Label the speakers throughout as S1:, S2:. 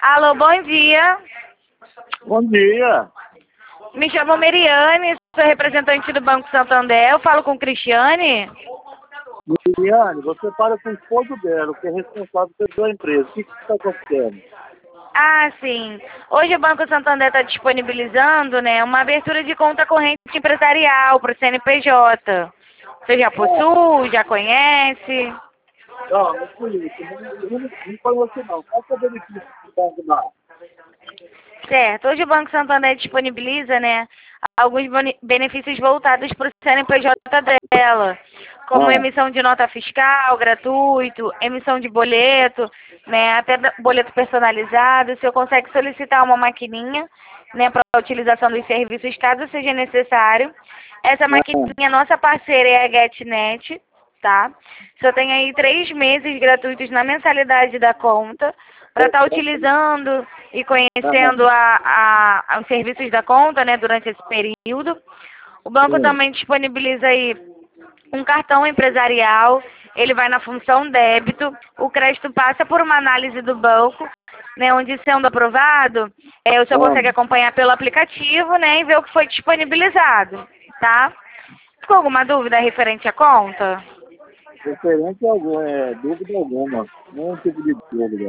S1: Alô, bom dia.
S2: Bom dia.
S1: Me chamo Meriane, sou representante do Banco Santander. Eu falo com o Cristiane.
S2: Liliane, você fala com o esposo dela, que é responsável pela empresa. O que está acontecendo?
S1: Ah, sim. Hoje o Banco Santander está disponibilizando, né, uma abertura de conta corrente empresarial para o CNPJ. Você já possui, já conhece?
S2: Não, não fui isso. Não foi você não. Qual que é o benefício que está dando?
S1: Certo. Hoje o Banco Santander disponibiliza, né, alguns benefícios voltados para o CNPJ dela, como emissão de nota fiscal gratuito, emissão de boleto, né, até boleto personalizado. O senhor consegue solicitar uma maquininha, né, para a utilização dos serviços caso seja necessário. Essa maquininha, nossa parceira é a GetNet, tá? O senhor tem aí 3 meses gratuitos na mensalidade da conta para estar utilizando e conhecendo os serviços da conta, né, durante esse período. O banco também disponibiliza aí um cartão empresarial, ele vai na função débito, o crédito passa por uma análise do banco, né, onde sendo aprovado, o senhor consegue acompanhar pelo aplicativo, né, e ver o que foi disponibilizado, tá? Ficou alguma dúvida referente à conta?
S2: Referente a dúvida alguma. Nenhum tipo de dúvida.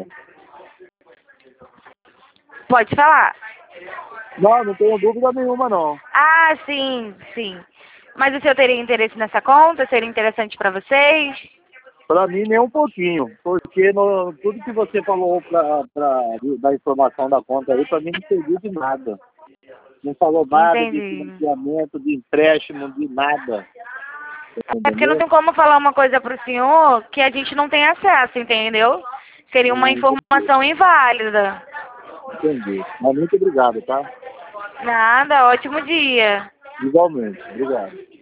S1: Pode falar.
S2: Não tenho dúvida nenhuma, não.
S1: Ah, sim, sim. Mas o senhor teria interesse nessa conta? Seria interessante para vocês?
S2: Para mim, nem um pouquinho. Porque tudo que você falou da informação da conta aí, para mim não serviu de nada. Não falou nada de
S1: Entendi.
S2: financiamento, de empréstimo, de nada.
S1: É porque não
S2: Entendeu?
S1: tem como falar uma coisa pro senhor que a gente não tem acesso, entendeu? Seria uma informação inválida.
S2: Entendi. Mas muito obrigado, tá?
S1: Nada, ótimo dia.
S2: Igualmente. Obrigado.